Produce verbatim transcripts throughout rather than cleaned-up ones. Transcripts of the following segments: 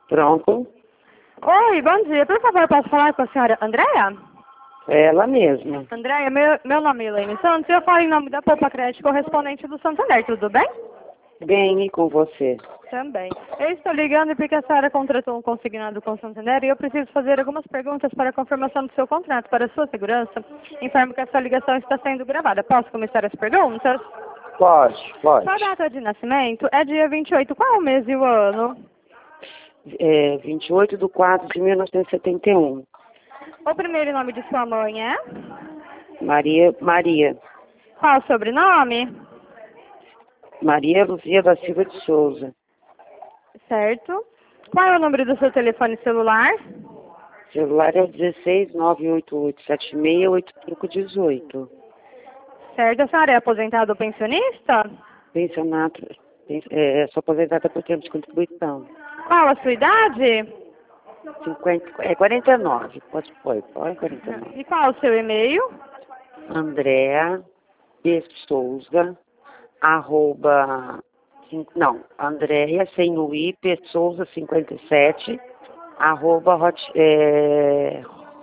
Pronto. Oi, bom dia. Por favor, posso falar com a senhora Andréia? É ela mesma. Andréia, meu, meu nome é Elaine Santos e eu falo em nome da Poupa Crédito correspondente do Santander, tudo bem? Bem, e com você? Também. Eu estou ligando porque a senhora contratou um consignado com o Santander e eu preciso fazer algumas perguntas para a confirmação do seu contrato. Para a sua segurança, informo que a sua ligação está sendo gravada. Posso começar as perguntas? Pode, pode. Sua data de nascimento é dia vinte e oito. Qual é o mês e o ano? É vinte e oito de quatro de mil novecentos e setenta e um. O primeiro nome de sua mãe é? Maria, Maria. Qual o sobrenome? Maria Luzia da Silva de Souza. Certo. Qual é o número do seu telefone celular? Celular é o dezesseis nove oito oito sete seis oito cinco um oito. Certo. A senhora é aposentada ou pensionista? Pensionato, pen- é, sou aposentada por tempo de contribuição. Qual a sua idade? cinquenta, é quarenta e nove, pode pôr, pode quarenta e nove. E qual o seu e-mail? Andréa de Souza, arroba, cin- não, Andréia, sem o I, P. Souza cinquenta e sete, arroba hot, é,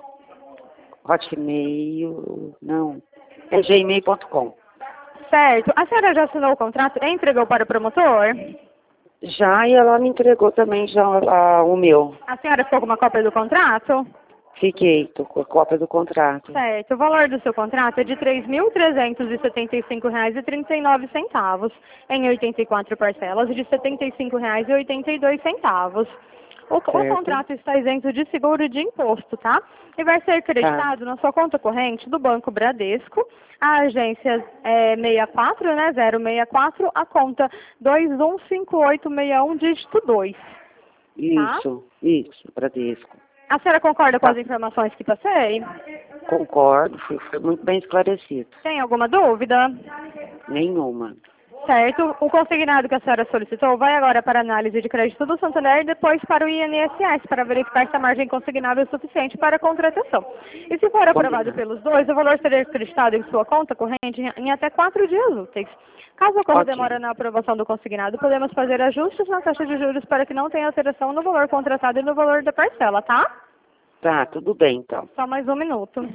hotmail, não, é gmail ponto com. Certo. A senhora já assinou o contrato e entregou para o promotor? Já, e ela me entregou também já a- o meu. A senhora ficou com uma cópia do contrato? Fiquei, tô com a cópia do contrato. Certo. O valor do seu contrato é de três mil trezentos e setenta e cinco reais e trinta e nove centavos, em oitenta e quatro parcelas de setenta e cinco reais e oitenta e dois centavos. O, o contrato está isento de seguro e de imposto, tá? E vai ser creditado na sua conta corrente do Banco Bradesco, a agência é sessenta e quatro, né, zero sessenta e quatro, a conta dois um cinco oito seis um, dígito dois. Isso, isso, Bradesco. A senhora concorda com Tá. as informações que passei? Concordo, foi, foi muito bem esclarecido. Tem alguma dúvida? Nenhuma. Certo. O consignado que a senhora solicitou vai agora para a análise de crédito do Santander e depois para o I N S S, para verificar se a margem consignável é suficiente para a contratação. E se for aprovado pelos dois, o valor será acreditado em sua conta corrente em até quatro dias úteis. Caso ocorra Ok. demora na aprovação do consignado, podemos fazer ajustes na taxa de juros para que não tenha alteração no valor contratado e no valor da parcela, tá? Tá, tudo bem então. Só mais um minuto.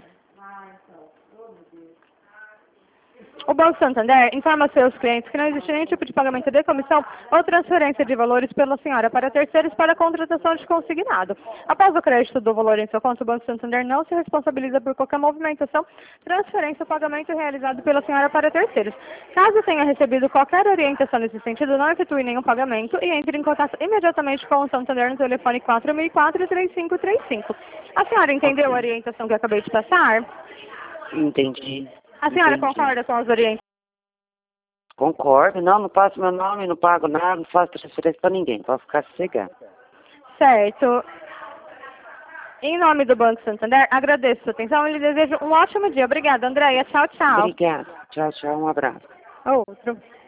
O Banco Santander informa aos seus clientes que não existe nenhum tipo de pagamento de comissão ou transferência de valores pela senhora para terceiros para a contratação de consignado. Após o crédito do valor em sua conta, o Banco Santander não se responsabiliza por qualquer movimentação, transferência ou pagamento realizado pela senhora para terceiros. Caso tenha recebido qualquer orientação nesse sentido, não efetue nenhum pagamento e entre em contato imediatamente com o Santander no telefone quatro mil e quatro, três cinco três cinco. A senhora entendeu Ok. a orientação que eu acabei de passar? Entendi. A senhora Entendi. concorda com as orientações? Concordo, não, não passo meu nome, não pago nada, não faço transferência para ninguém, pode ficar sossegado. Certo. Em nome do Banco Santander, agradeço a sua atenção e lhe desejo um ótimo dia. Obrigada, Andréia. Tchau, tchau. Obrigada. Tchau, tchau, um abraço. Outro.